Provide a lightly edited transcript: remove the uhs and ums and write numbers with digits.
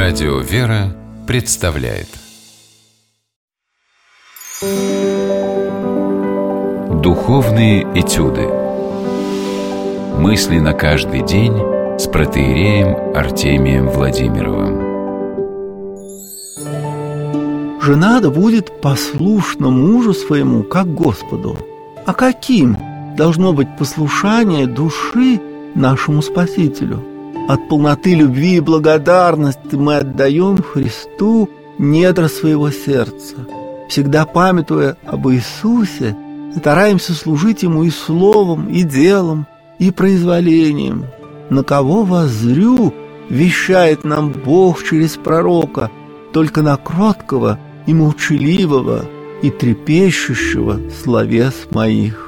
Радио «Вера» представляет Духовные этюды. Мысли на каждый день с протоиереем Артемием Владимировым. Жена да будет послушна мужу своему, как Господу. А каким должно быть послушание души нашему Спасителю? От полноты любви и благодарности мы отдаем Христу недра своего сердца. Всегда памятуя об Иисусе, стараемся служить Ему и словом, и делом, и произволением. На кого воззрю, вещает нам Бог через пророка, только на кроткого и молчаливого, и трепещущего словес моих.